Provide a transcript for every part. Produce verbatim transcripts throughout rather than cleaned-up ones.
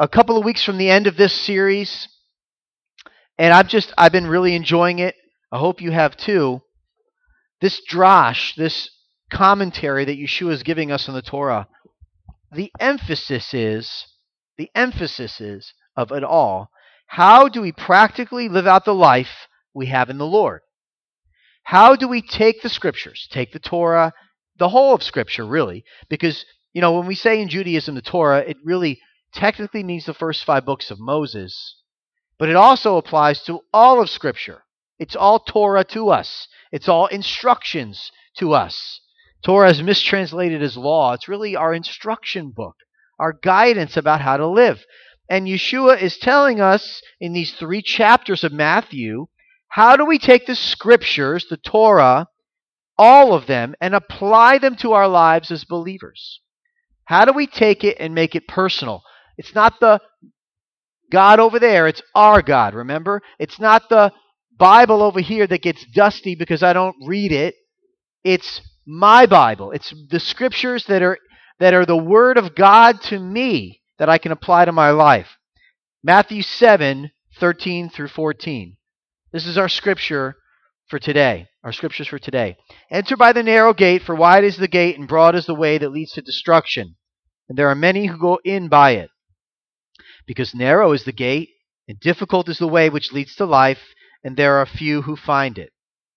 a couple of weeks from the end of this series, and I've just I've been really enjoying it. I hope you have too. This drash, this commentary that Yeshua is giving us on the Torah, the emphasis is the emphasis is of it all. How do we practically live out the life we have in the Lord? How do we take the scriptures, take the Torah, the whole of scripture really? Because, you know, when we say in Judaism the Torah, it really technically means the first five books of Moses, but it also applies to all of scripture. It's all Torah to us. It's all instructions to us. Torah is mistranslated as law. It's really our instruction book, our guidance about how to live. And Yeshua is telling us in these three chapters of Matthew, how do we take the scriptures, the Torah, all of them, and apply them to our lives as believers? How do we take it and make it personal? It's not the God over there, it's our God, remember? It's not the Bible over here that gets dusty because I don't read it. It's my Bible. It's the scriptures that are that are the Word of God to me that I can apply to my life. Matthew seven, thirteen through fourteen. This is our scripture for today. Our scriptures for today. Enter by the narrow gate, for wide is the gate and broad is the way that leads to destruction. And there are many who go in by it. Because narrow is the gate, and difficult is the way which leads to life, and there are few who find it.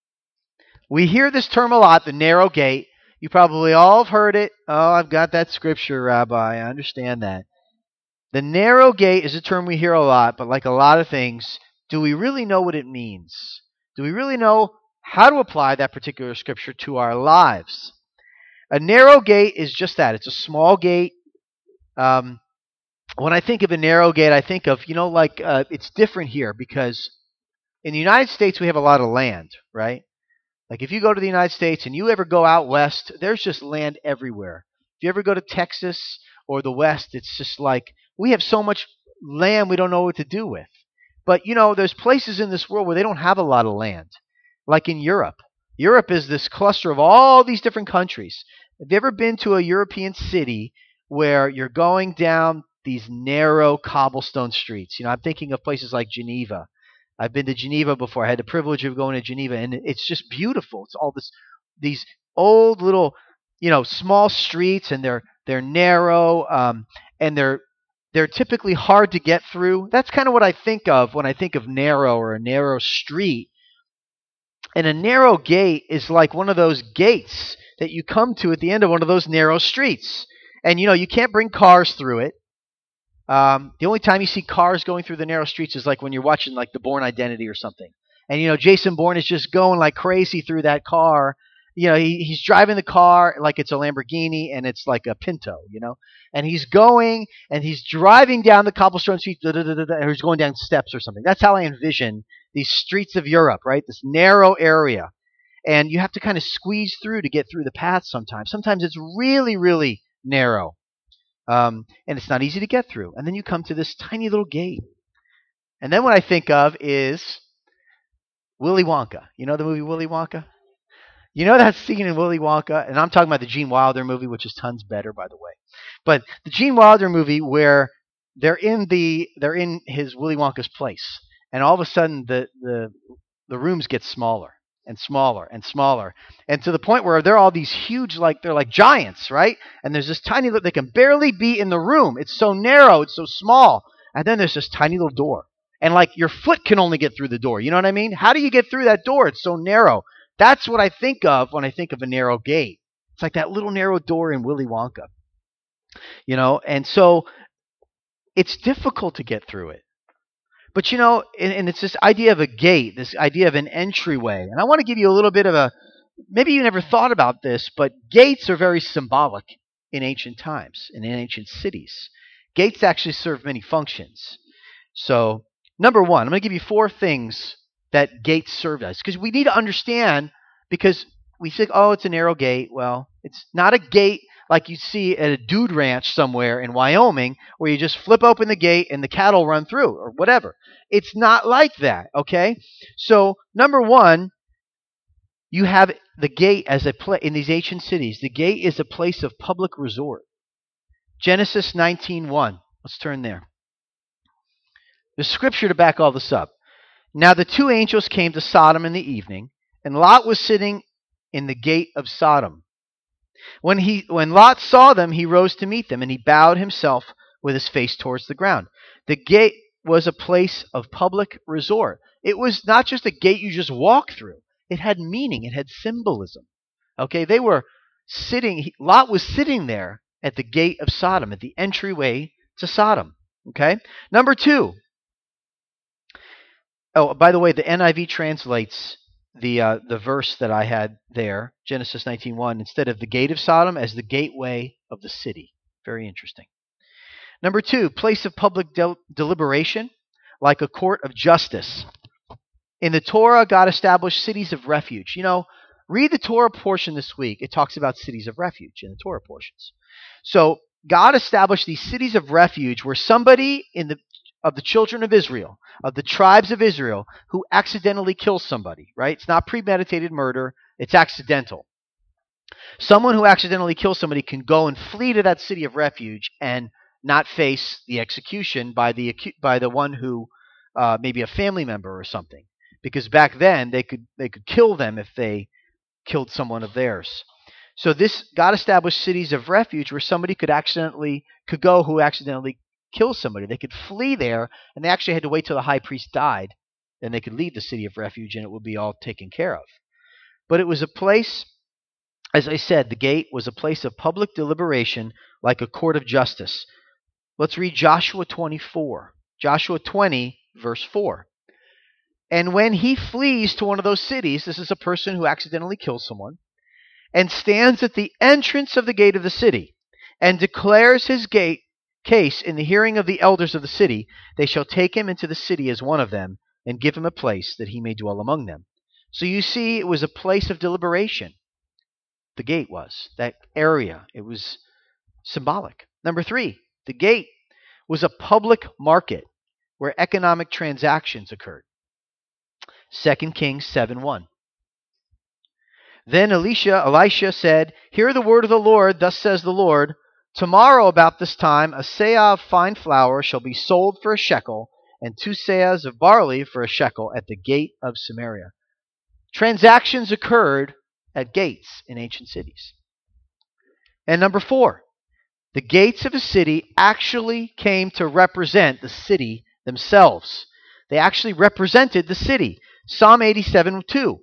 We hear this term a lot, the narrow gate. You probably all have heard it. Oh, I've got that scripture, Rabbi. I understand that. The narrow gate is a term we hear a lot, but like a lot of things, do we really know what it means? Do we really know how to apply that particular scripture to our lives? A narrow gate is just that. It's a small gate. Um, when I think of a narrow gate, I think of, you know, like uh, it's different here because in the United States we have a lot of land, right? Like if you go to the United States and you ever go out west, there's just land everywhere. If you ever go to Texas or the West, it's just like we have so much land we don't know what to do with. But, you know, there's places in this world where they don't have a lot of land, like in Europe. Europe is this cluster of all these different countries. Have you ever been to a European city where you're going down these narrow cobblestone streets? You know, I'm thinking of places like Geneva. I've been to Geneva before. I had the privilege of going to Geneva, and it's just beautiful. It's all this, these old little, you know, small streets, and they're they're narrow, um, and they're they're typically hard to get through. That's kind of what I think of when I think of narrow or a narrow street. And a narrow gate is like one of those gates that you come to at the end of one of those narrow streets, and you know you can't bring cars through it. Um, the only time you see cars going through the narrow streets is like when you're watching like The Bourne Identity or something. And, you know, Jason Bourne is just going like crazy through that car. You know, he, he's driving the car like it's a Lamborghini and it's like a Pinto, you know. And he's going and he's driving down the cobblestone street, da, da, da, da, or he's going down steps or something. That's how I envision these streets of Europe, right? This narrow area. And you have to kind of squeeze through to get through the path sometimes. Sometimes it's really, really narrow. Um, and it's not easy to get through. And then you come to this tiny little gate. And then what I think of is Willy Wonka. You know the movie Willy Wonka? You know that scene in Willy Wonka? And I'm talking about the Gene Wilder movie, which is tons better, by the way. But the Gene Wilder movie where they're in the they're in his Willy Wonka's place. And all of a sudden the the, the rooms get smaller and smaller and smaller, and to the point where they're all these huge, like they're like giants, right? And there's this tiny little, they can barely be in the room. It's so narrow, it's so small. And then there's this tiny little door. And like your foot can only get through the door. You know what I mean? How do you get through that door? It's so narrow. That's what I think of when I think of a narrow gate. It's like that little narrow door in Willy Wonka. You know, and so it's difficult to get through it. But, you know, and, and it's this idea of a gate, this idea of an entryway. And I want to give you a little bit of a, maybe you never thought about this, but gates are very symbolic in ancient times and in ancient cities. Gates actually serve many functions. So, number one, I'm going to give you four things that gates serve as. Because we need to understand, because we think, oh, it's a narrow gate. Well, it's not a gate like you see at a dude ranch somewhere in Wyoming where you just flip open the gate and the cattle run through or whatever. It's not like that, okay? So, number one, you have the gate as a place in these ancient cities. The gate is a place of public resort. Genesis nineteen one. Let's turn there. There's scripture to back all this up. Now the two angels came to Sodom in the evening, and Lot was sitting in the gate of Sodom. When he when Lot saw them, he rose to meet them, and he bowed himself with his face towards the ground. The gate was a place of public resort. It was not just a gate you just walk through. It had meaning. It had symbolism. Okay, they were sitting, Lot was sitting there at the gate of Sodom, at the entryway to Sodom. Okay? Number two. Oh, by the way, the N I V translates the uh, the verse that I had there, Genesis nineteen one, instead of the gate of Sodom as the gateway of the city. Very interesting. Number two, place of public del- deliberation, like a court of justice. In the Torah, God established cities of refuge. You know, read the Torah portion this week. It talks about cities of refuge in the Torah portions. So God established these cities of refuge where somebody in the of the children of Israel, of the tribes of Israel, who accidentally kills somebody, right? It's not premeditated murder. It's accidental. Someone who accidentally kills somebody can go and flee to that city of refuge and not face the execution by the by the one who, uh, maybe a family member or something. Because back then they could they could kill them if they killed someone of theirs. So this God established cities of refuge where somebody could accidentally could go who accidentally kill somebody. They could flee there, and they actually had to wait till the high priest died, then they could leave the city of refuge, and it would be all taken care of. But it was a place, as I said, the gate was a place of public deliberation, like a court of justice. Let's read Joshua twenty-four. Joshua twenty, verse four. And when he flees to one of those cities, this is a person who accidentally kills someone, and stands at the entrance of the gate of the city, and declares his gate case in the hearing of the elders of the city, they shall take him into the city as one of them, and give him a place that he may dwell among them. So you see, it was a place of deliberation. The gate was, that area. It was symbolic. Number three, the gate was a public market where economic transactions occurred. Second Kings seven one. Then Elisha, Elisha said, Hear the word of the Lord, thus says the Lord, Tomorrow about this time a seah of fine flour shall be sold for a shekel, and two seahs of barley for a shekel at the gate of Samaria. Transactions occurred at gates in ancient cities. And number four, the gates of a city actually came to represent the city themselves. They actually represented the city. Psalm eighty-seven two.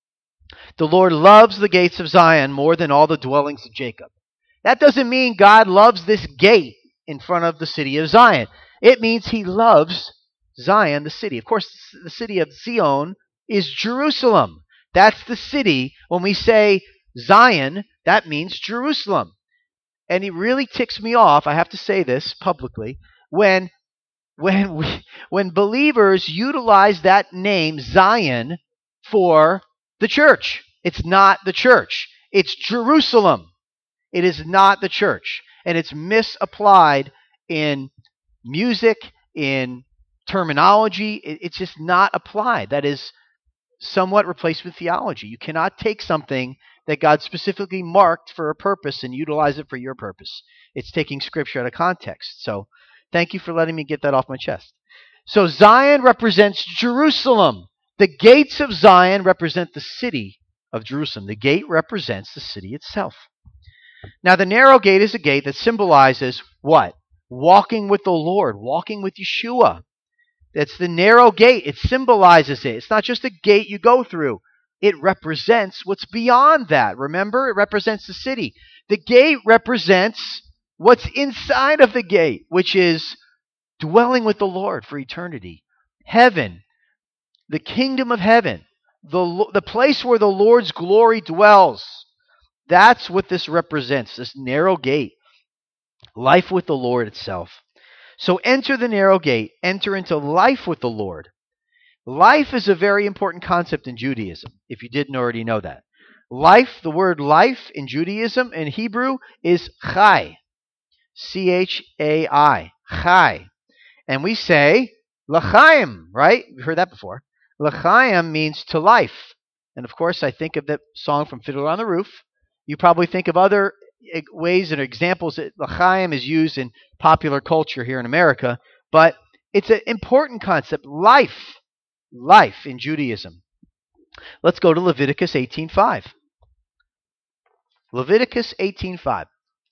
The Lord loves the gates of Zion more than all the dwellings of Jacob. That doesn't mean God loves this gate in front of the city of Zion. It means he loves Zion, the city. Of course, the city of Zion is Jerusalem. That's the city. When we say Zion, that means Jerusalem. And it really ticks me off, I have to say this publicly, when when we, when believers utilize that name, Zion, for the church. It's not the church. It's Jerusalem. It is not the church. And it's misapplied in music, in terminology. It, it's just not applied. That is somewhat replaced with theology. You cannot take something that God specifically marked for a purpose and utilize it for your purpose. It's taking Scripture out of context. So thank you for letting me get that off my chest. So Zion represents Jerusalem. The gates of Zion represent the city of Jerusalem. The gate represents the city itself. Now, the narrow gate is a gate that symbolizes what? Walking with the Lord, walking with Yeshua. That's the narrow gate. It symbolizes it. It's not just a gate you go through. It represents what's beyond that. Remember, it represents the city. The gate represents what's inside of the gate, which is dwelling with the Lord for eternity. Heaven, the kingdom of heaven, the, the place where the Lord's glory dwells. That's what this represents, this narrow gate. Life with the Lord itself. So enter the narrow gate. Enter into life with the Lord. Life is a very important concept in Judaism, if you didn't already know that. Life, the word life in Judaism, in Hebrew, is chai. C H A I. Chai. And we say l'chaim, right? We've heard that before. L'chaim means to life. And of course, I think of that song from Fiddler on the Roof. You probably think of other ways and examples that l'chaim is used in popular culture here in America. But It's an important concept. Life. Life in Judaism. Let's go to Leviticus eighteen five. Leviticus eighteen five.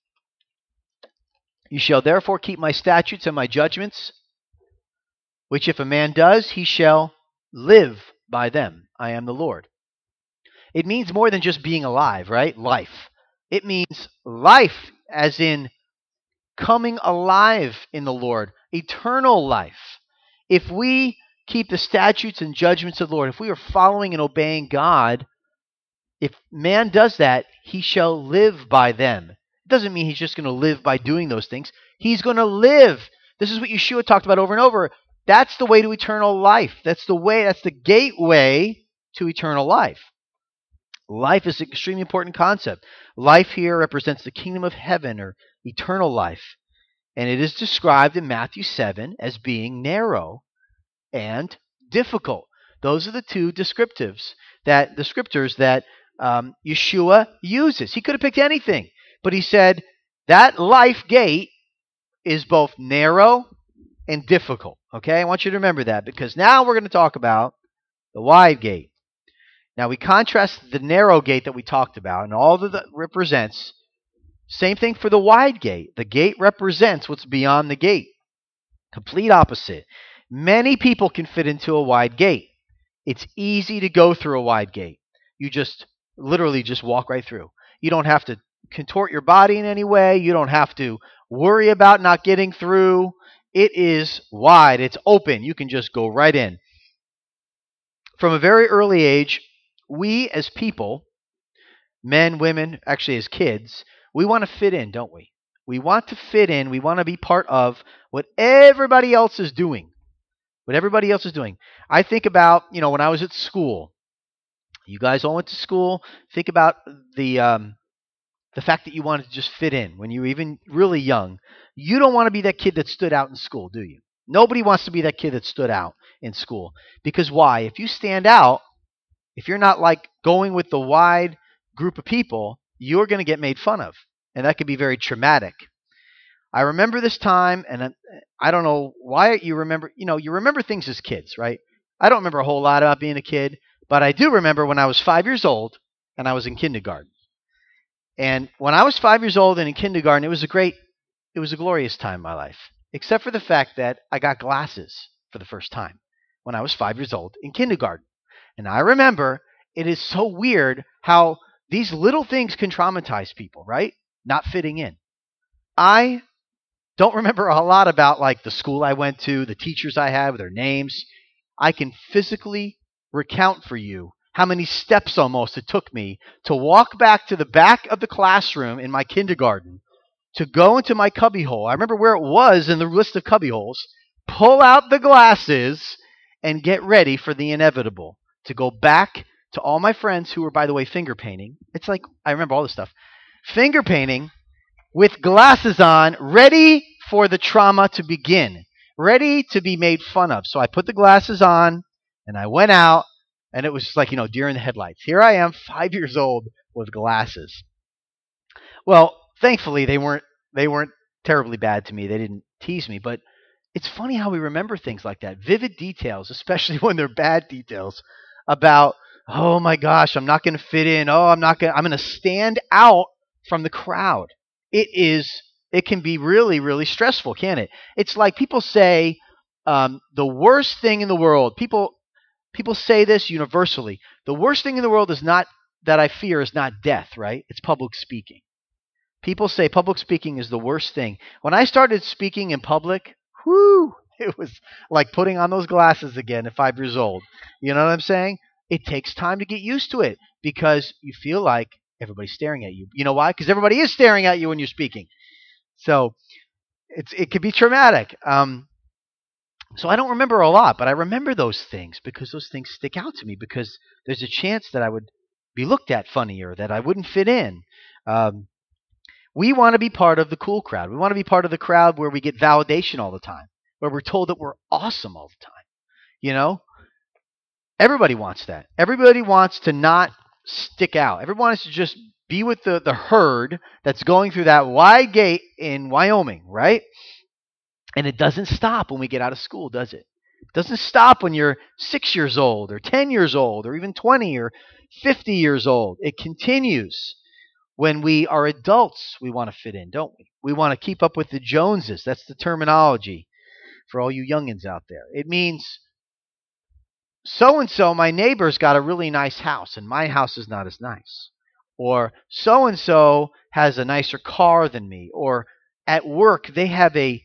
You shall therefore keep my statutes and my judgments, which if a man does, he shall live by them. I am the Lord. It means more than just being alive, right? Life. It means life as in coming alive in the Lord, eternal life. If we keep the statutes and judgments of the Lord, if we are following and obeying God, if man does that, he shall live by them. It doesn't mean he's just going to live by doing those things. He's going to live. This is what Yeshua talked about over and over. That's the way to eternal life. That's the way, that's the gateway to eternal life. Life is an extremely important concept. Life here represents the kingdom of heaven or eternal life. And it is described in Matthew seven as being narrow and difficult. Those are the two descriptives that descriptors that um, Yeshua uses. He could have picked anything, but he said that life gate is both narrow and difficult. Okay, I want you to remember that, because now we're going to talk about the wide gate. Now we contrast the narrow gate that we talked about and all that that represents. Same thing for the wide gate. The gate represents what's beyond the gate. Complete opposite. Many people can fit into a wide gate. It's easy to go through a wide gate. You just literally just walk right through. You don't have to contort your body in any way. You don't have to worry about not getting through. It is wide. It's open. You can just go right in. From a very early age, we as people, men, women, actually as kids, we want to fit in, don't we? We want to fit in. We want to be part of what everybody else is doing. What everybody else is doing. I think about, you know, when I was at school. You guys all went to school. Think about the um, the fact that you wanted to just fit in when you were even really young. You don't want to be that kid that stood out in school, do you? Nobody wants to be that kid that stood out in school. Because why? If you stand out, if you're not like going with the wide group of people, you're going to get made fun of. And that could be very traumatic. I remember this time, and I don't know why you remember, you know, you remember things as kids, right? I don't remember a whole lot about being a kid, but I do remember when I was five years old and I was in kindergarten. And when I was five years old and in kindergarten, it was a great, it was a glorious time in my life, except for the fact that I got glasses for the first time when I was five years old in kindergarten. And I remember it is so weird how these little things can traumatize people, right? Not fitting in. I don't remember a lot about like the school I went to, the teachers I had, their names. I can physically recount for you how many steps almost it took me to walk back to the back of the classroom in my kindergarten to go into my cubbyhole. I remember where it was in the list of cubbyholes, pull out the glasses, and get ready for the inevitable. To go back to all my friends who were, by the way, finger painting. It's like, I remember all this stuff. Finger painting with glasses on, ready for the trauma to begin. Ready to be made fun of. So I put the glasses on, and I went out, and it was like, you know, deer in the headlights. Here I am, five years old, with glasses. Well, thankfully, they weren't they weren't terribly bad to me. They didn't tease me, but it's funny how we remember things like that. Vivid details, especially when they're bad details, about, oh my gosh, I'm not going to fit in. Oh, I'm not going I'm going to stand out from the crowd. It is it can be really, really stressful, can't it? It's like people say um, the worst thing in the world. People people say this universally. The worst thing in the world is not that I fear is not death, right? It's public speaking. People say public speaking is the worst thing. When I started speaking in public, whoo, it was like putting on those glasses again at five years old. You know what I'm saying? It takes time to get used to it because you feel like everybody's staring at you. You know why? Because everybody is staring at you when you're speaking. So it's it could be traumatic. Um, so I don't remember a lot, but I remember those things because those things stick out to me because there's a chance that I would be looked at funny or that I wouldn't fit in. Um, we want to be part of the cool crowd. We want to be part of the crowd where we get validation all the time, where we're told that we're awesome all the time. You know? Everybody wants that. Everybody wants to not stick out. Everyone wants to just be with the, the herd that's going through that wide gate in Wyoming, right? And it doesn't stop when we get out of school, does it? It doesn't stop when you're six years old or ten years old or even twenty or fifty years old. It continues. When we are adults, we want to fit in, don't we? We want to keep up with the Joneses. That's the terminology for all you youngins out there. It means so-and-so, my neighbor's got a really nice house, and my house is not as nice. Or so-and-so has a nicer car than me. Or at work, they have a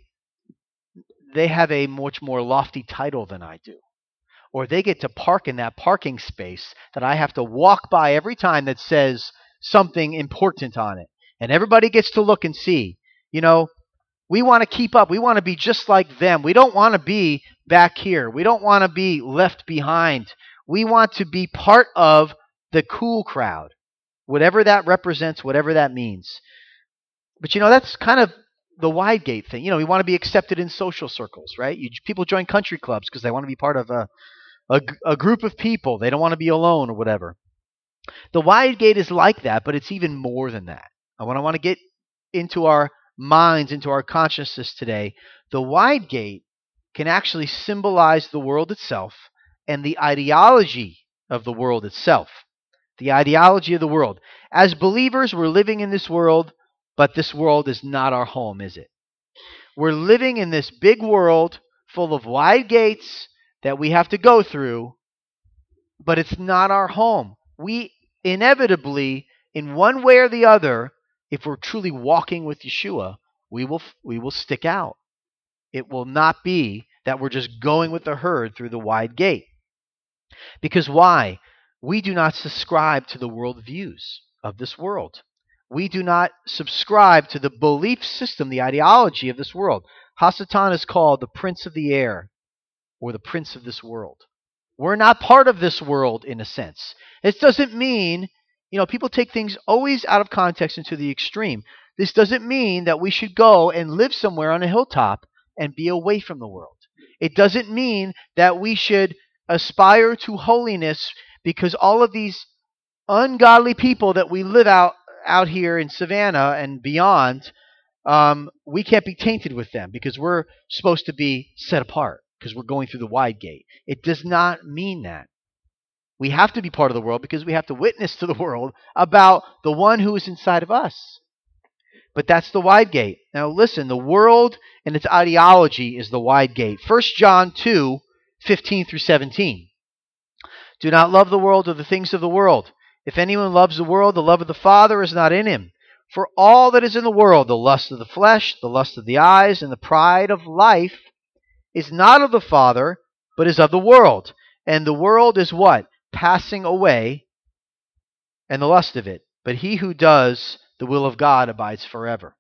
they have a much more lofty title than I do. Or they get to park in that parking space that I have to walk by every time that says something important on it. And everybody gets to look and see. You know, we want to keep up. We want to be just like them. We don't want to be back here. We don't want to be left behind. We want to be part of the cool crowd, whatever that represents, whatever that means. But you know, that's kind of the Widegate thing. You know, we want to be accepted in social circles, right? You, people join country clubs because they want to be part of a, a, a group of people. They don't want to be alone or whatever. The Widegate is like that, but it's even more than that. And when I want to get into our minds, into our consciousness today, the Widegate can actually symbolize the world itself and the ideology of the world itself. The ideology of the world. As believers, we're living in this world, but this world is not our home, is it? We're living in this big world full of wide gates that we have to go through, but it's not our home. We inevitably, in one way or the other, if we're truly walking with Yeshua, we will we will stick out. It will not be that we're just going with the herd through the wide gate. Because why? We do not subscribe to the world views of this world. We do not subscribe to the belief system, the ideology of this world. Hasatan is called the prince of the air, or the prince of this world. We're not part of this world in a sense. This doesn't mean, you know, people take things always out of context and to the extreme. This doesn't mean that we should go and live somewhere on a hilltop and be away from the world. It doesn't mean that we should aspire to holiness because all of these ungodly people that we live out out here in Savannah and beyond, um, we can't be tainted with them because we're supposed to be set apart because we're going through the wide gate. It does not mean that. We have to be part of the world because we have to witness to the world about the one who is inside of us. But that's the wide gate. Now listen, the world and its ideology is the wide gate. First John two, fifteen through seventeen. Do not love the world or the things of the world. If anyone loves the world, the love of the Father is not in him. For all that is in the world, the lust of the flesh, the lust of the eyes, and the pride of life, is not of the Father, but is of the world. And the world is what? Passing away, and the lust of it. But he who does the will of God abides forever.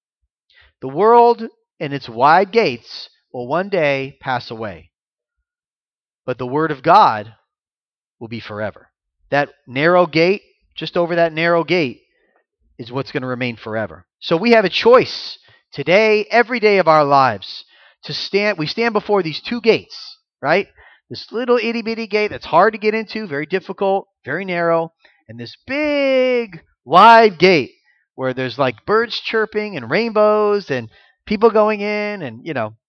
The world and its wide gates will one day pass away. But the word of God will be forever. That narrow gate, just over that narrow gate, is what's going to remain forever. So we have a choice today, every day of our lives, to stand. We stand before these two gates, right? This little itty bitty gate that's hard to get into, very difficult, very narrow, and this big wide gate where there's like birds chirping and rainbows and people going in, and you know.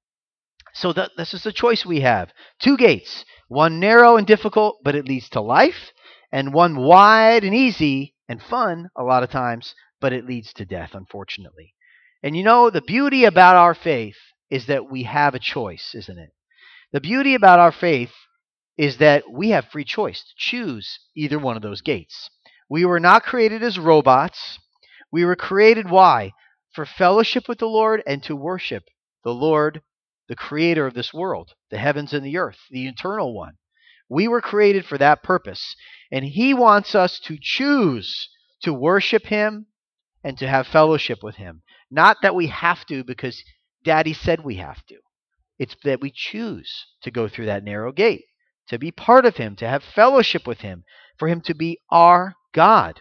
So that, this is the choice we have. Two gates. One narrow and difficult, but it leads to life, and one wide and easy and fun a lot of times, but it leads to death, unfortunately. And you know, the beauty about our faith is that we have a choice, isn't it? The beauty about our faith is that we have free choice to choose either one of those gates. We were not created as robots. We were created, why? For fellowship with the Lord and to worship the Lord, the creator of this world, the heavens and the earth, the eternal one. We were created for that purpose. And he wants us to choose to worship him and to have fellowship with him. Not that we have to because Daddy said we have to. It's that we choose to go through that narrow gate, to be part of him, to have fellowship with him, for him to be our God.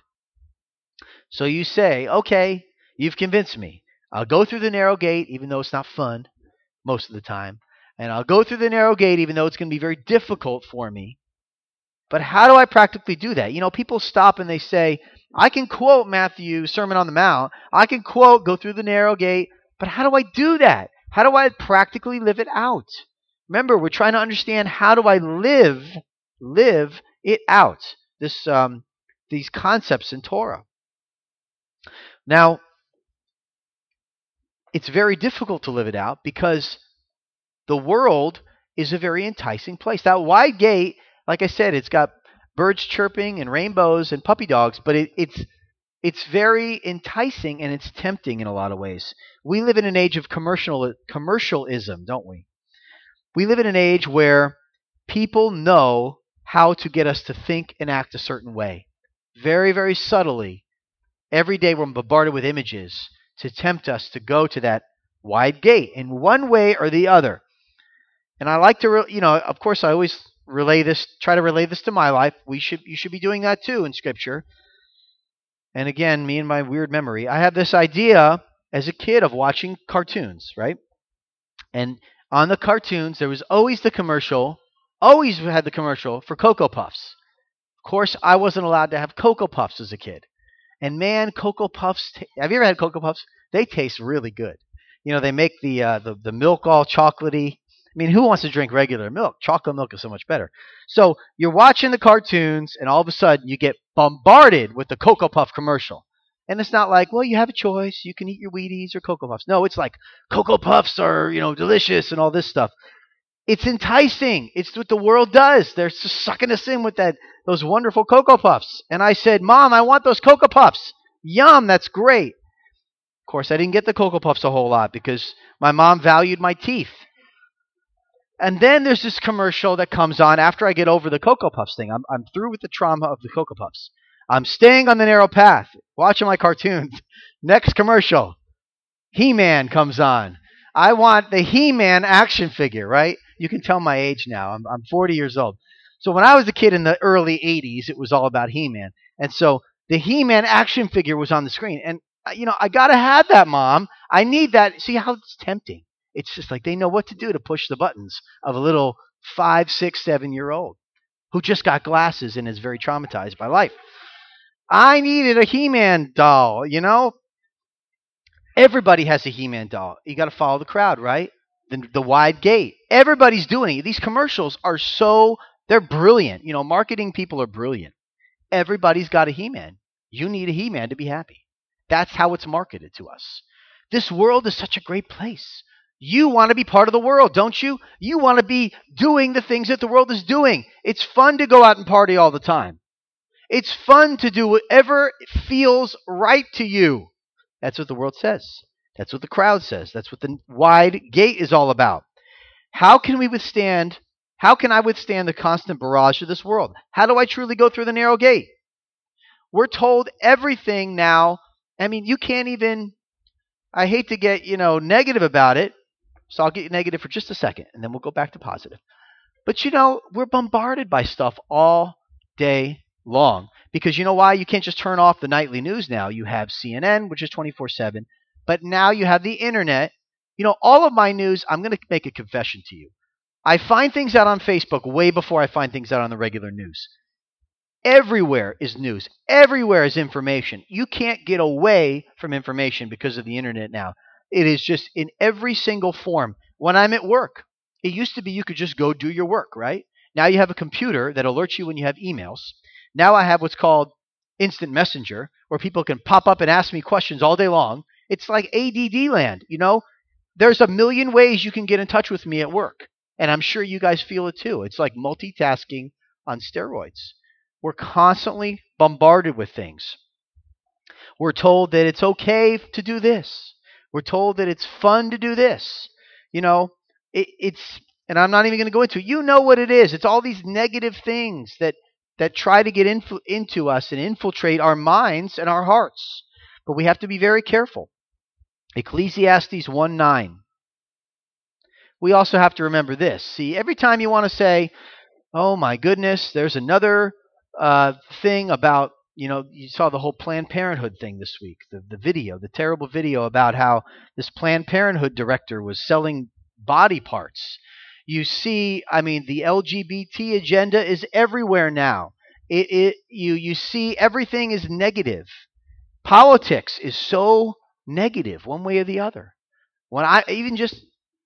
So you say, okay, you've convinced me. I'll go through the narrow gate even though it's not fun most of the time. And I'll go through the narrow gate even though it's going to be very difficult for me. But how do I practically do that? You know, people stop and they say, I can quote Matthew's Sermon on the Mount. I can quote, go through the narrow gate. But how do I do that? How do I practically live it out? Remember, we're trying to understand how do I live, live it out. This, um, these concepts in Torah. Now, it's very difficult to live it out because the world is a very enticing place. That wide gate, like I said, it's got birds chirping and rainbows and puppy dogs, but it, it's it's very enticing and it's tempting in a lot of ways. We live in an age of commercial commercialism, don't we? We live in an age where people know how to get us to think and act a certain way. Very, very subtly. Every day we're bombarded with images to tempt us to go to that wide gate in one way or the other. And I like to, re- you know, of course I always relay this, try to relay this to my life. We should, you should be doing that too in Scripture. And again, me and my weird memory, I have this idea as a kid of watching cartoons, right? And on the cartoons, there was always the commercial, always had the commercial for Cocoa Puffs. Of course, I wasn't allowed to have Cocoa Puffs as a kid. And man, Cocoa Puffs, t- have you ever had Cocoa Puffs? They taste really good. You know, they make the, uh, the, the milk all chocolatey. I mean, who wants to drink regular milk? Chocolate milk is so much better. So you're watching the cartoons, and all of a sudden you get bombarded with the Cocoa Puff commercial. And it's not like, well, you have a choice. You can eat your Wheaties or Cocoa Puffs. No, it's like Cocoa Puffs are, you know, delicious and all this stuff. It's enticing. It's what the world does. They're just sucking us in with that those wonderful Cocoa Puffs. And I said, Mom, I want those Cocoa Puffs. Yum, that's great. Of course, I didn't get the Cocoa Puffs a whole lot because my mom valued my teeth. And then there's this commercial that comes on after I get over the Cocoa Puffs thing. I'm, I'm through with the trauma of the Cocoa Puffs. I'm staying on the narrow path, watching my cartoons. Next commercial, He-Man comes on. I want the He-Man action figure, right? You can tell my age now. I'm, I'm forty years old. So when I was a kid in the early eighties, it was all about He-Man. And so the He-Man action figure was on the screen. And, you know, I got to have that, Mom. I need that. See how it's tempting. It's just like they know what to do to push the buttons of a little five, six, seven-year-old who just got glasses and is very traumatized by life. I needed a He-Man doll, you know? Everybody has a He-Man doll. You got to follow the crowd, right? The, the wide gate. Everybody's doing it. These commercials are so, they're brilliant. You know, marketing people are brilliant. Everybody's got a He-Man. You need a He-Man to be happy. That's how it's marketed to us. This world is such a great place. You want to be part of the world, don't you? You want to be doing the things that the world is doing. It's fun to go out and party all the time. It's fun to do whatever feels right to you. That's what the world says. That's what the crowd says. That's what the wide gate is all about. How can we withstand, how can I withstand the constant barrage of this world? How do I truly go through the narrow gate? We're told everything now. I mean, you can't even, I hate to get, you know, negative about it. So I'll get negative for just a second, and then we'll go back to positive. But, you know, we're bombarded by stuff all day long. Because you know why? You can't just turn off the nightly news now. You have C N N, which is twenty-four seven. But now you have the internet. You know, all of my news, I'm going to make a confession to you. I find things out on Facebook way before I find things out on the regular news. Everywhere is news. Everywhere is information. You can't get away from information because of the internet now. It is just in every single form. When I'm at work, it used to be you could just go do your work, right? Now you have a computer that alerts you when you have emails. Now I have what's called instant messenger, where people can pop up and ask me questions all day long. It's like A D D land, you know? There's a million ways you can get in touch with me at work. And I'm sure you guys feel it too. It's like multitasking on steroids. We're constantly bombarded with things. We're told that it's okay to do this. We're told that it's fun to do this. You know, it, it's, and I'm not even going to go into it. You know what it is. It's all these negative things that, that try to get influ- into us and infiltrate our minds and our hearts. But we have to be very careful. Ecclesiastes one nine. We also have to remember this. See, every time you want to say, oh my goodness, there's another uh, thing about, you know, you saw the whole Planned Parenthood thing this week, the, the video, the terrible video about how this Planned Parenthood director was selling body parts. You see, I mean, the L G B T agenda is everywhere now. It, it, you, you see everything is negative. Politics is so negative one way or the other. When I even just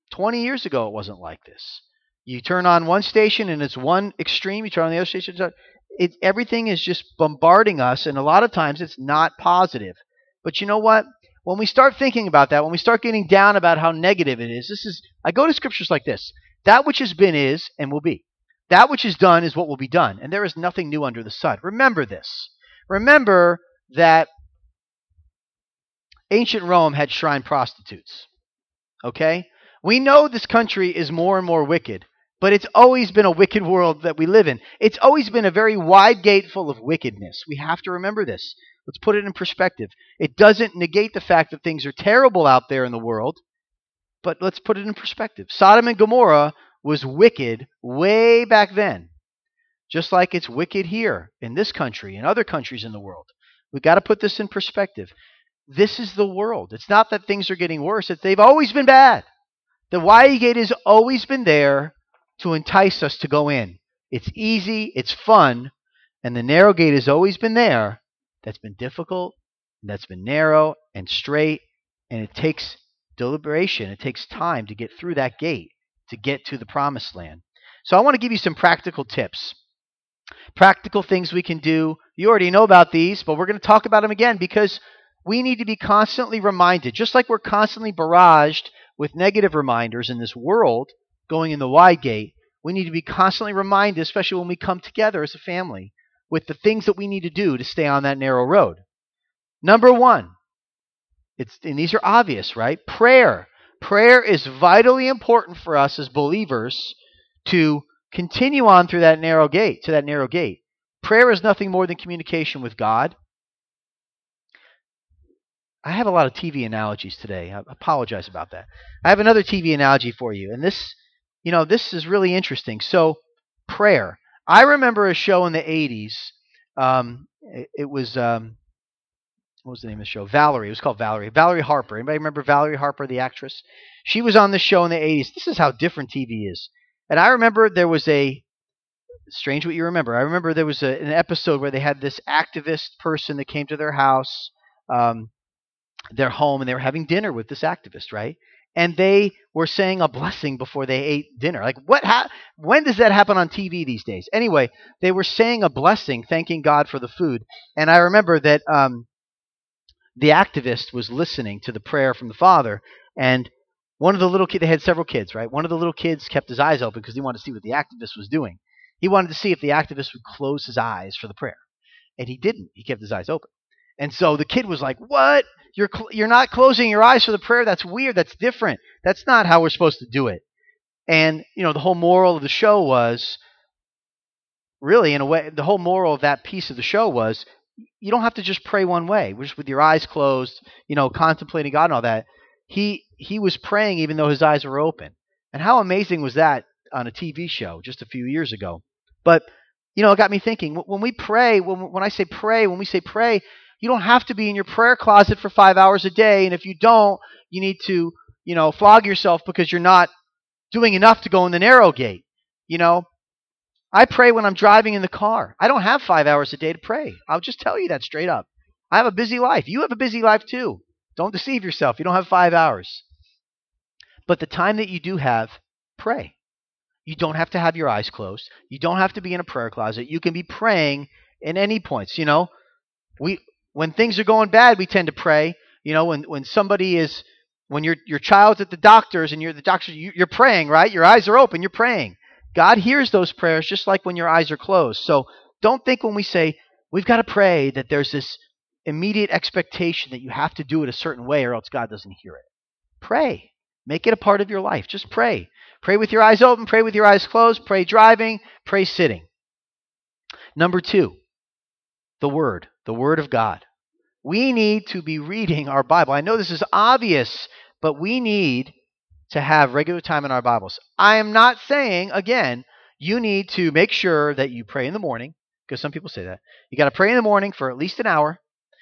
twenty years ago, it wasn't like this. You turn on one station and it's one extreme. You turn on the other station. It, everything is just bombarding us, and a lot of times it's not positive. But you know what? When we start thinking about that, when we start getting down about how negative it is, this is I go to scriptures like this. That which has been is and will be. That which is done is what will be done, and there is nothing new under the sun. Remember this. Remember that ancient Rome had shrine prostitutes. Okay? We know this country is more and more wicked, but it's always been a wicked world that we live in. It's always been a very wide gate full of wickedness. We have to remember this. Let's put it in perspective. It doesn't negate the fact that things are terrible out there in the world, but let's put it in perspective. Sodom and Gomorrah was wicked way back then, just like it's wicked here in this country and other countries in the world. We've got to put this in perspective. This is the world. It's not that things are getting worse. It's they've always been bad. The wide gate has always been there to entice us to go in. It's easy, it's fun, and the narrow gate has always been there. That's been difficult, that's been narrow and straight, and it takes deliberation. It takes time to get through that gate, to get to the promised land. So I want to give you some practical tips. Practical things we can do. You already know about these, but we're going to talk about them again because we need to be constantly reminded, just like we're constantly barraged with negative reminders in this world going in the wide gate, we need to be constantly reminded, especially when we come together as a family, with the things that we need to do to stay on that narrow road. Number one, it's and these are obvious, right? Prayer. Prayer is vitally important for us as believers to continue on through that narrow gate, to that narrow gate. Prayer is nothing more than communication with God. I have a lot of T V analogies today. I apologize about that. I have another T V analogy for you, and this, you know, this is really interesting. So, prayer. I remember a show in the eighties. Um, it, it was, um, what was the name of the show? Valerie. It was called Valerie. Valerie Harper. Anybody remember Valerie Harper, the actress? She was on the show in the eighties. This is how different T V is. And I remember there was a, strange what you remember. I remember there was a, an episode where they had this activist person that came to their house, um, their home, and they were having dinner with this activist, right? And they were saying a blessing before they ate dinner. Like, what? Ha- when does that happen on T V these days? Anyway, they were saying a blessing, thanking God for the food. And I remember that um, the activist was listening to the prayer from the father, and one of the little kids, they had several kids, right? One of the little kids kept his eyes open because he wanted to see what the activist was doing. He wanted to see if the activist would close his eyes for the prayer. And he didn't. He kept his eyes open. And so the kid was like, what? You're cl- you're not closing your eyes for the prayer? That's weird. That's different. That's not how we're supposed to do it. And, you know, the whole moral of the show was, really, in a way, the whole moral of that piece of the show was, you don't have to just pray one way, just with your eyes closed, you know, contemplating God and all that. He he was praying even though his eyes were open. And how amazing was that on a T V show just a few years ago? But, you know, it got me thinking, when we pray, when, when I say pray, when we say pray, you don't have to be in your prayer closet for five hours a day. And if you don't, you need to, you know, flog yourself because you're not doing enough to go in the narrow gate. You know, I pray when I'm driving in the car. I don't have five hours a day to pray. I'll just tell you that straight up. I have a busy life. You have a busy life too. Don't deceive yourself. You don't have five hours. But the time that you do have, pray. You don't have to have your eyes closed. You don't have to be in a prayer closet. You can be praying in any points. You know, we when things are going bad, we tend to pray. You know, when, when somebody is, when your your child's at the doctor's and you're the doctor, you, you're praying, right? Your eyes are open. You're praying. God hears those prayers just like when your eyes are closed. So don't think when we say we've got to pray that there's this immediate expectation that you have to do it a certain way or else God doesn't hear it. Pray. Make it a part of your life. Just pray. Pray with your eyes open. Pray with your eyes closed. Pray driving. Pray sitting. Number two, the Word. The Word of God. We need to be reading our Bible. I know this is obvious, but we need to have regular time in our Bibles. I am not saying, again, you need to make sure that you pray in the morning, because some people say that. You got to pray in the morning for at least an hour.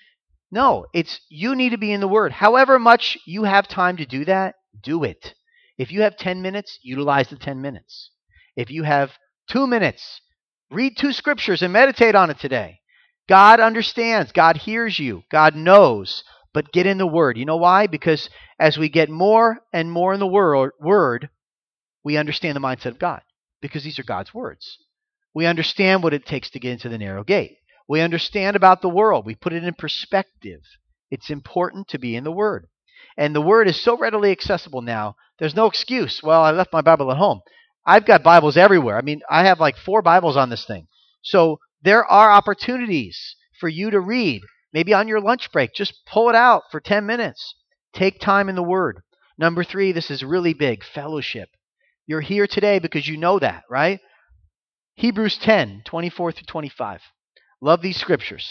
No, it's you need to be in the Word. However much you have time to do that, do it. If you have ten minutes, utilize the ten minutes. If you have two minutes, read two scriptures and meditate on it today. God understands. God hears you. God knows. but get in the Word. You know why? Because as we get more and more in the wor- Word, we understand the mindset of God, because these are God's words. We understand what it takes to get into the narrow gate. We understand about the world. We put it in perspective. It's important to be in the Word. And the Word is so readily accessible now, there's no excuse. Well, I left my Bible at home. I've got Bibles everywhere. I mean, I have like four Bibles on this thing. So there are opportunities for you to read. Maybe on your lunch break, just pull it out for ten minutes. Take time in the Word. Number three, this is really big, fellowship. You're here today because you know that, right? Hebrews ten, twenty-four through twenty-five. Love these scriptures.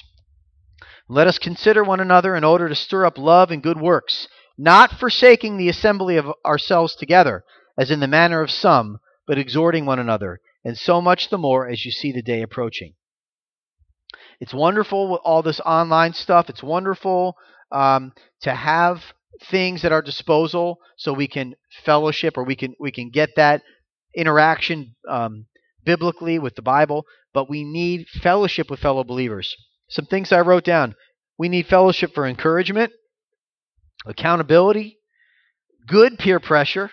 Let us consider one another in order to stir up love and good works, not forsaking the assembly of ourselves together, as in the manner of some, but exhorting one another, and so much the more as you see the day approaching. It's wonderful with all this online stuff. It's wonderful um, to have things at our disposal so we can fellowship, or we can we can get that interaction um, biblically with the Bible. But we need fellowship with fellow believers. Some things I wrote down. We need fellowship for encouragement, accountability, good peer pressure,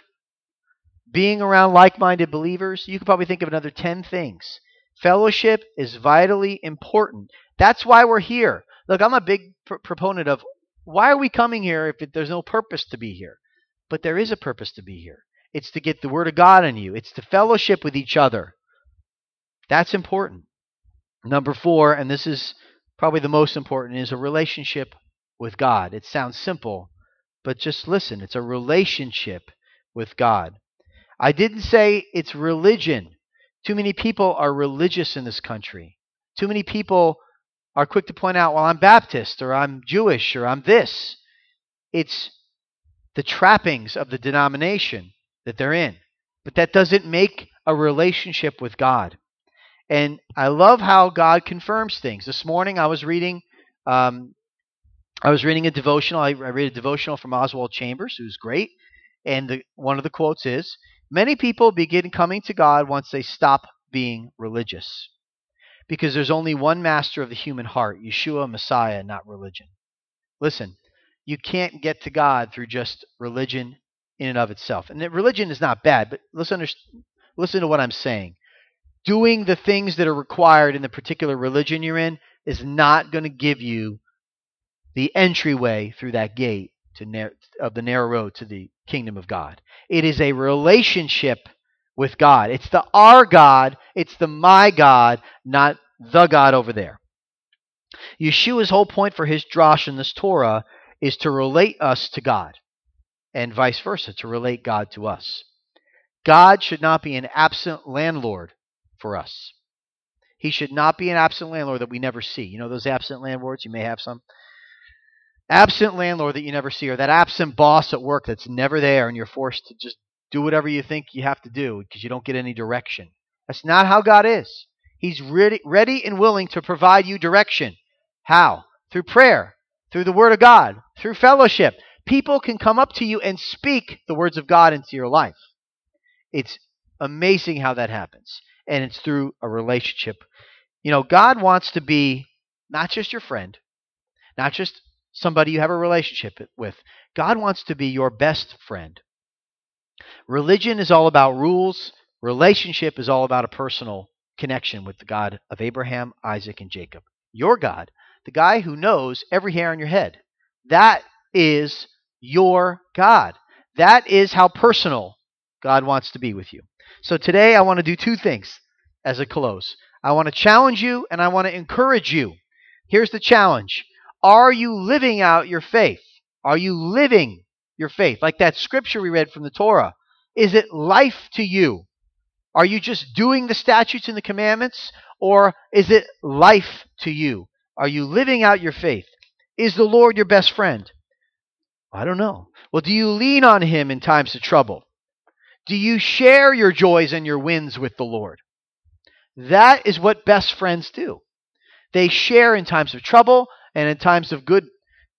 being around like-minded believers. You could probably think of another ten things. Fellowship is vitally important. That's why we're here. Look, I'm a big pr- proponent of, why are we coming here if it, there's no purpose to be here? But there is a purpose to be here. It's to get the Word of God in you. It's to fellowship with each other. That's important. Number four, and this is probably the most important, is a relationship with God. It sounds simple, but just listen. It's a relationship with God. I didn't say it's religion. Too many people are religious in this country. Too many people are quick to point out, well, I'm Baptist, or I'm Jewish, or I'm this. It's the trappings of the denomination that they're in. But that doesn't make a relationship with God. And I love how God confirms things. This morning I was reading um, I was reading a devotional. I, I read a devotional from Oswald Chambers, who's great. And the, one of the quotes is, many people begin coming to God once they stop being religious, because there's only one master of the human heart, Yeshua, Messiah, not religion. Listen, you can't get to God through just religion in and of itself. And that religion is not bad, but listen, listen to what I'm saying. Doing the things that are required in the particular religion you're in is not going to give you the entryway through that gate to nar- of the narrow road to the kingdom of God. It is a relationship with God. It's the our God, it's the my God, not the God over there. Yeshua's whole point for his drash in this Torah is to relate us to God, and vice versa, to relate God to us. God should not be an absent landlord for us. He should not be an absent landlord that we never see. You know those absent landlords? You may have some. Absent landlord that you never see, or that absent boss at work that's never there, and you're forced to just do whatever you think you have to do because you don't get any direction. That's not how God is. He's ready, ready and willing to provide you direction. How? Through prayer, through the Word of God, through fellowship. People can come up to you and speak the words of God into your life. It's amazing how that happens. And it's through a relationship. You know, God wants to be not just your friend, not just somebody you have a relationship with. God wants to be your best friend. Religion is all about rules. Relationship is all about a personal connection with the God of Abraham, Isaac, and Jacob. Your God, the guy who knows every hair on your head. That is your God. That is how personal God wants to be with you. So today I want to do two things as a close. I want to challenge you and I want to encourage you. Here's the challenge. Are you living out your faith? Are you living your faith? Like that scripture we read from the Torah. Is it life to you? Are you just doing the statutes and the commandments? Or is it life to you? Are you living out your faith? Is the Lord your best friend? I don't know. Well, do you lean on Him in times of trouble? Do you share your joys and your wins with the Lord? That is what best friends do. They share in times of trouble and in times of good.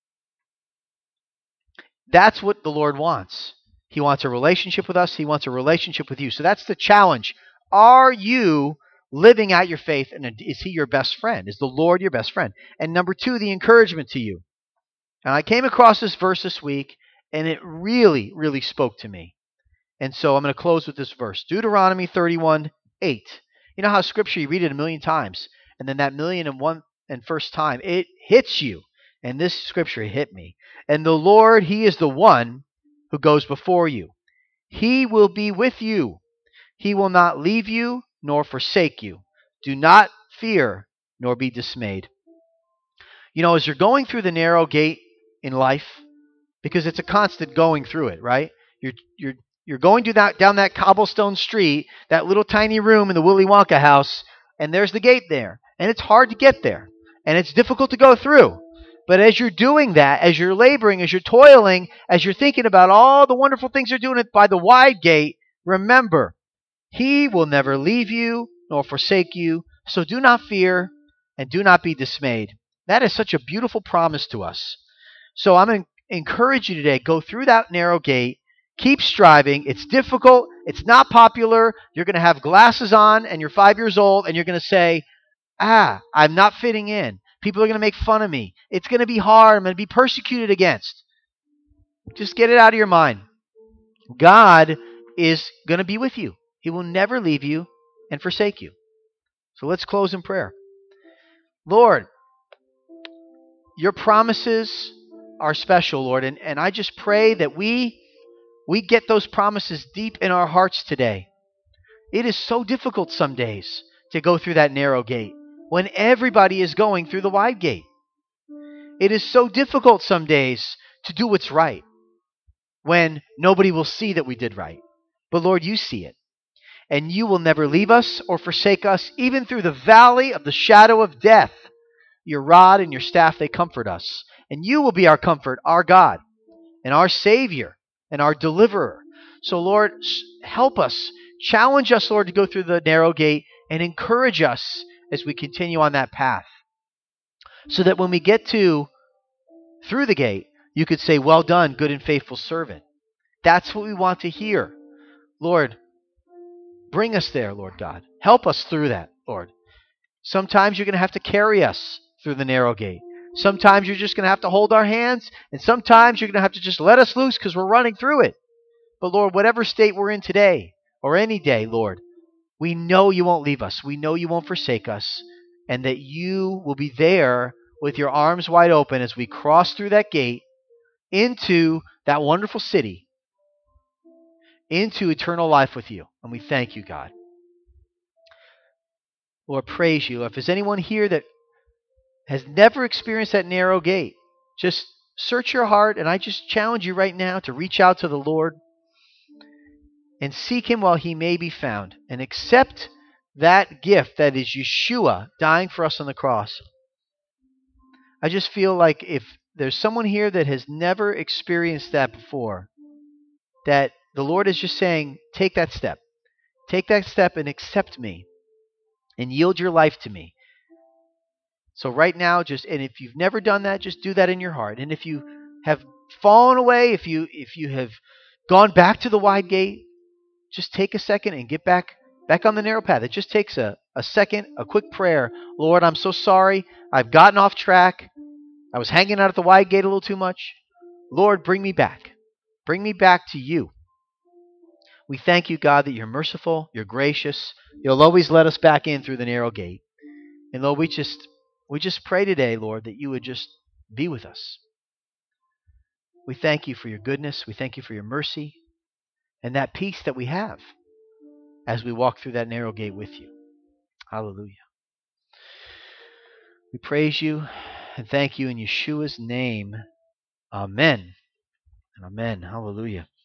That's what the Lord wants. He wants a relationship with us. He wants a relationship with you. So that's the challenge. Are you living out your faith, and is He your best friend? Is the Lord your best friend? And number two, the encouragement to you. And I came across this verse this week, and it really, really spoke to me. And so I'm going to close with this verse. Deuteronomy thirty-one eight. You know how Scripture, you read it a million times, and then that million and one and first time, it hits you. And this Scripture hit me. And the Lord, He is the one who goes before you. He will be with you. He will not leave you nor forsake you. Do not fear nor be dismayed. You know, as you're going through the narrow gate in life, because it's a constant going through it, right? You're you're you're going to that, down that cobblestone street, that little tiny room in the Willy Wonka house, and there's the gate there. And it's hard to get there. And it's difficult to go through. But as you're doing that, as you're laboring, as you're toiling, as you're thinking about all the wonderful things you're doing by the wide gate, remember, He will never leave you nor forsake you. So do not fear and do not be dismayed. That is such a beautiful promise to us. So I'm going to encourage you today, go through that narrow gate. Keep striving. It's difficult. It's not popular. You're going to have glasses on and you're five years old and you're going to say, ah, I'm not fitting in. People are going to make fun of me. It's going to be hard. I'm going to be persecuted against. Just get it out of your mind. God is going to be with you. He will never leave you and forsake you. So let's close in prayer. Lord, your promises are special, Lord, and, and I just pray that we we get those promises deep in our hearts today. It is so difficult some days to go through that narrow gate when everybody is going through the wide gate. It is so difficult some days to do what's right when nobody will see that we did right. But Lord, you see it. And you will never leave us or forsake us, even through the valley of the shadow of death. Your rod and your staff, they comfort us. And you will be our comfort, our God, and our Savior, and our deliverer. So Lord, help us, challenge us, Lord, to go through the narrow gate and encourage us as we continue on that path. So that when we get to through the gate, you could say, well done, good and faithful servant. That's what we want to hear. Lord, bring us there, Lord God. Help us through that, Lord. Sometimes you're going to have to carry us through the narrow gate. Sometimes you're just going to have to hold our hands, and sometimes you're going to have to just let us loose because we're running through it. But Lord, whatever state we're in today, or any day, Lord, we know you won't leave us. We know you won't forsake us, and that you will be there with your arms wide open as we cross through that gate into that wonderful city, into eternal life with you. And we thank you, God. Lord, praise you. If there's anyone here that has never experienced that narrow gate, just search your heart, and I just challenge you right now to reach out to the Lord and seek Him while He may be found, and accept that gift that is Yeshua dying for us on the cross. I just feel like if there's someone here that has never experienced that before, that the Lord is just saying, take that step. Take that step and accept me and yield your life to me. So right now, just and if you've never done that, just do that in your heart. And if you have fallen away, if you if you have gone back to the wide gate, just take a second and get back back on the narrow path. It just takes a, a second, a quick prayer. Lord, I'm so sorry. I've gotten off track. I was hanging out at the wide gate a little too much. Lord, bring me back. Bring me back to you. We thank you, God, that you're merciful, you're gracious. You'll always let us back in through the narrow gate. And Lord, we just we just pray today, Lord, that you would just be with us. We thank you for your goodness. We thank you for your mercy and that peace that we have as we walk through that narrow gate with you. Hallelujah. We praise you and thank you in Yeshua's name. Amen. And amen. Hallelujah.